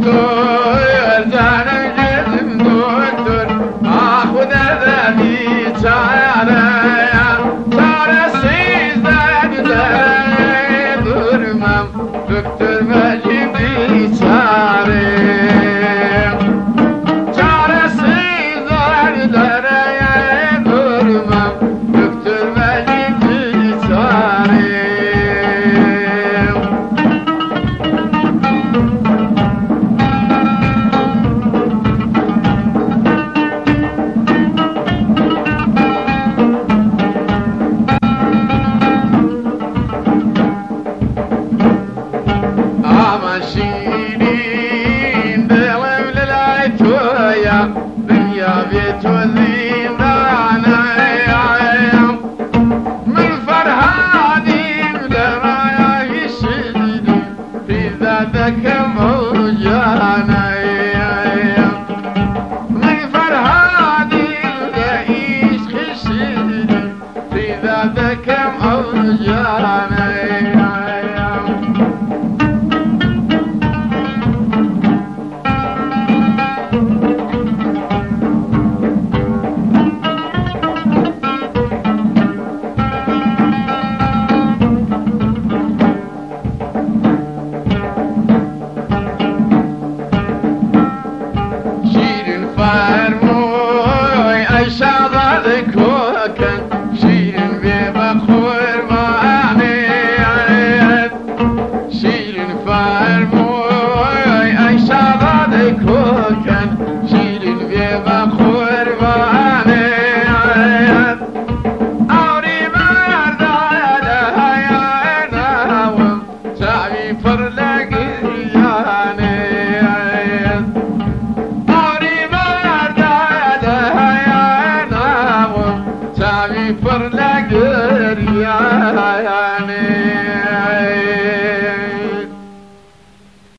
دکتر جانم جسم دکتر آخو دردی چاره چاره سیزده داره durmam دکتر ولی بیچاره چاره سیزده داره durmam دکتر ولی بیچاره شیرین دلم للای تویا دنیا بی تو زندانم من فرهادیم لرای شیرین پیدا دکم و جانم من فرهادیم لعشق شیرین پیدا دکم و جانم فرموی ای شاداد کوکن شیرین بی بخوربانیت شیرین فرموی ای شاداد کوکن شیرین بی بخوربانیت آوری برداد های ناوم شعبی پر